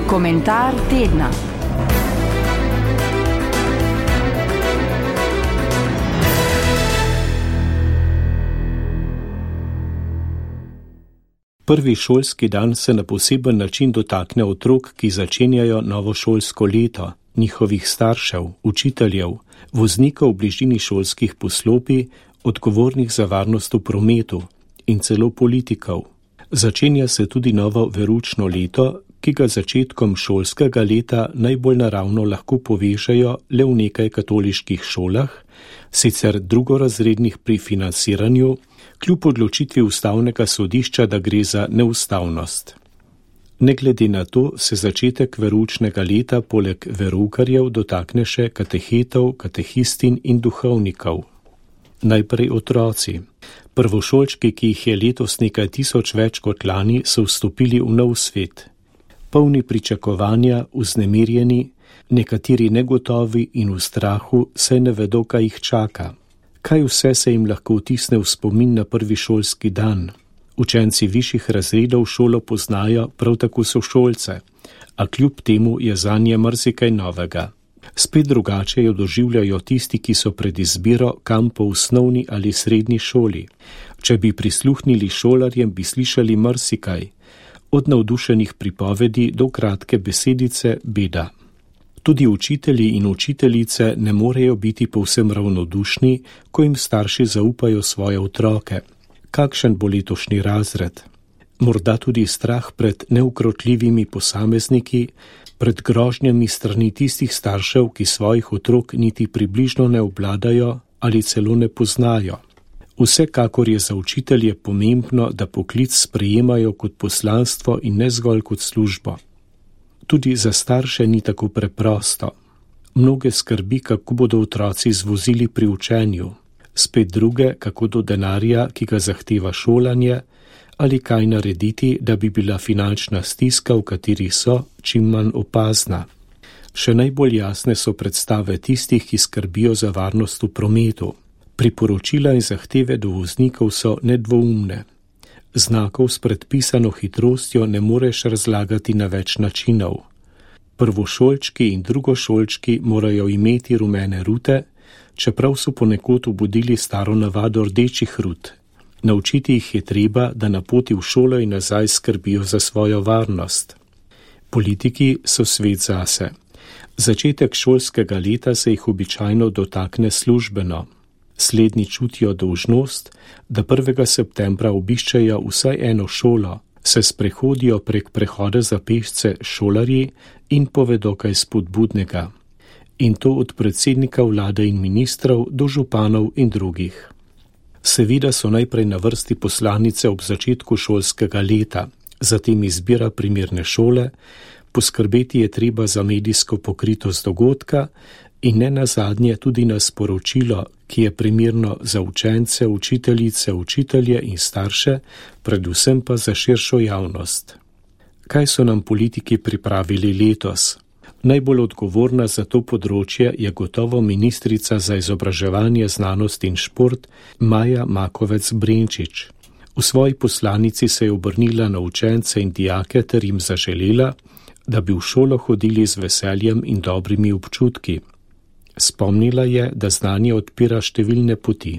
Komentar tedna. Prvi šolski dan se na poseben način dotakne otrok, ki začenjajo novo šolsko leto, njihovih staršev, učiteljev, voznikov v bližini šolskih poslopij, odgovornih za varnost v prometu in celo politikov. Začenja se tudi novo veroučno leto, ki ga začetkom šolskega leta najbolj naravno lahko povežejo le v nekaj katoliških šolah, sicer drugorazrednih pri financiranju, kljub odločitvi ustavnega sodišča, da gre za neustavnost. Ne glede na to se začetek veroučnega leta poleg veroukarjev dotakne še katehetov, katehistin in duhovnikov. Najprej otroci. Prvošolčki, ki jih je letos nekaj tisoč več kot lani, so vstopili v nov svet. Polni pričakovanja, vznemirjeni, nekateri negotovi in v strahu, saj ne vedo, kaj jih čaka. Kaj vse se jim lahko vtisne v spomin na prvi šolski dan? Učenci višjih razredov šolo poznajo, prav tako sošolce, a kljub temu je zanje marsikaj novega. Spet drugače jo doživljajo tisti, ki so pred izbiro, kam po osnovni ali srednji šoli. Če bi prisluhnili šolarjem, bi slišali marsikaj, od navdušenih pripovedi do kratke besedice beda. Tudi učitelji in učiteljice ne morejo biti povsem ravnodušni, ko jim starši zaupajo svoje otroke. Kakšen bo letošnji razred? Morda tudi strah pred neukrotljivimi posamezniki, pred grožnjami strani tistih staršev, ki svojih otrok niti približno ne obvladajo ali celo ne poznajo. Vsekakor je za učitelje pomembno, da poklic sprejemajo kot poslanstvo in ne zgolj kot službo. Tudi za starše ni tako preprosto. Mnoge skrbi, kako bodo otroci zvozili pri učenju, spet druge, kako do denarja, ki ga zahteva šolanje, ali kaj narediti, da bi bila finančna stiska, v kateri so, čim manj opazna. Še najbolj jasne so predstave tistih, ki skrbijo za varnost v prometu. Priporočila in zahteve do voznikov so nedvoumne. Znakov s predpisano hitrostjo ne moreš razlagati na več načinov. Prvošolčki in drugošolčki morajo imeti rumene rute, čeprav so ponekod obudili staro navado rdečih rut. Naučiti jih je treba, da na poti v šolo in nazaj skrbijo za svojo varnost. Politiki so svet zase. Začetek šolskega leta se jih običajno dotakne službeno. Slednji čutijo dolžnost, da 1. septembra obiščejo vsaj eno šolo, se sprehodijo prek prehoda za pešce šolarji in povedo kaj spodbudnega. In to od predsednika vlade in ministrov do županov in drugih. Seveda so najprej na vrsti poslanice ob začetku šolskega leta, zatem izbira primerne šole, poskrbeti je treba za medijsko pokritost dogodka in ne nazadnje tudi na sporočilo, ki je primerno za učence, učiteljice, učitelje in starše, predvsem pa za širšo javnost. Kaj so nam politiki pripravili letos? Najbolj odgovorna za to področje je gotovo ministrica za izobraževanje, znanost in šport Maja Makovec Brenčič. V svoji poslanici se je obrnila na učence in dijake ter jim zaželela, da bi v šolo hodili z veseljem in dobrimi občutki. Spomnila je, da znanje odpira številne poti.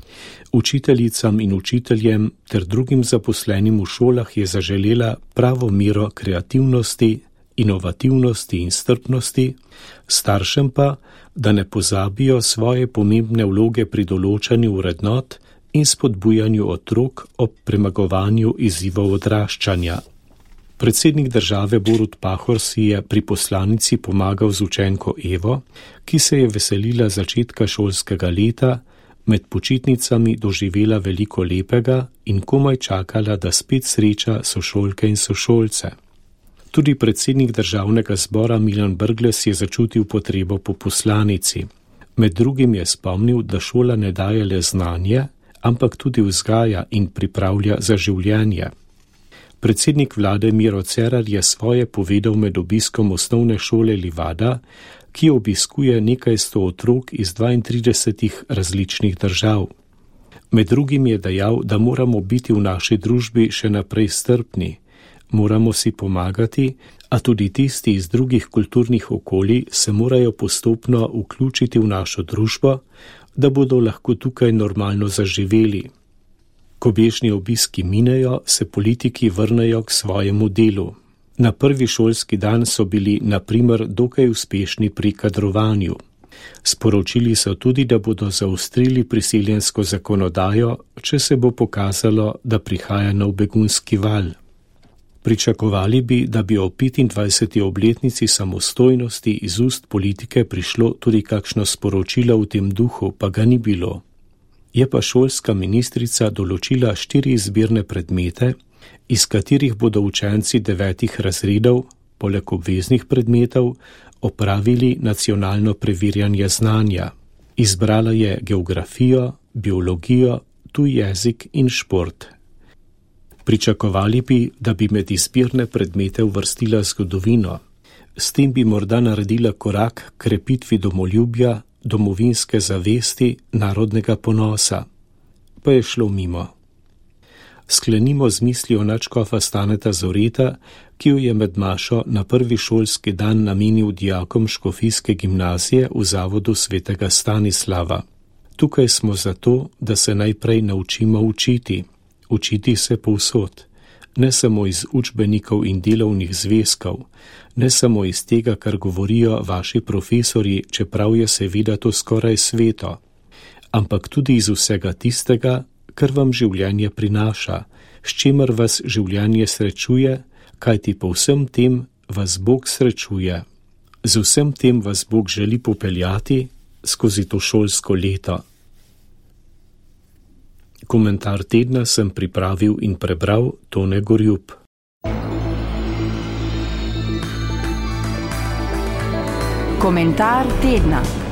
Učiteljicam in učiteljem ter drugim zaposlenim v šolah je zaželela pravo mero kreativnosti, inovativnosti in strpnosti, staršem pa, da ne pozabijo svoje pomembne vloge pri določanju vrednot in spodbujanju otrok ob premagovanju izzivov odraščanja. Predsednik države Borut Pahor si je pri poslanici pomagal z učenko Evo, ki se je veselila začetka šolskega leta, med počitnicami doživela veliko lepega in komaj čakala, da spet sreča sošolke in sošolce. Tudi predsednik državnega zbora Milan Brglez je začutil potrebo po poslanici. Med drugim je spomnil, da šola ne daje le znanje, ampak tudi vzgaja in pripravlja za življenje. Predsednik vlade Miro Cerar je svoje povedal med obiskom osnovne šole Livada, ki obiskuje nekaj 100 otrok iz 32 različnih držav. Med drugim je dejal, da moramo biti v naši družbi še naprej strpni, moramo si pomagati, A tudi tisti iz drugih kulturnih okolij se morajo postopno vključiti v našo družbo, da bodo lahko tukaj normalno zaživeli. Ko bežni obiski minejo, se politiki vrnejo k svojemu delu. Na prvi šolski dan so bili, na primer, dokaj uspešni pri kadrovanju. Sporočili so tudi, da bodo zaostrili priseljensko zakonodajo, če se bo pokazalo, da prihaja nov begunski val. Pričakovali bi, da bi o 25. obletnici samostojnosti iz ust politike prišlo tudi kakšno sporočilo v tem duhu, pa ga ni bilo. Je pa šolska ministrica določila 4 izbirne predmete, iz katerih bodo učenci 9 razredov, poleg obveznih predmetov, opravili nacionalno preverjanje znanja. Izbrala je geografijo, biologijo, tuj jezik in šport. Pričakovali bi, da bi med izbirne predmete uvrstila zgodovino. S tem bi morda naredila korak k krepitvi domoljubja, domovinske zavesti, narodnega ponosa. Pa je šlo mimo. Sklenimo z mislijo nadškofa Staneta Zoreta, ki jo je med mašo na prvi šolski dan namenil dijakom škofijske gimnazije v zavodu svetega Stanislava. Tukaj smo zato, da se najprej naučimo učiti. Učiti se povsod, ne samo iz učbenikov in delovnih zvezkov, ne samo iz tega, kar govorijo vaši profesorji, čeprav je seveda to skoraj sveto, ampak tudi iz vsega tistega, kar vam življenje prinaša, s čimer vas življenje srečuje, kajti po vsem tem vas Bog srečuje. Z vsem tem vas Bog želi popeljati skozi to šolsko leto. Komentar tedna sem pripravil in prebral Tone Gorjup. Komentar tedna.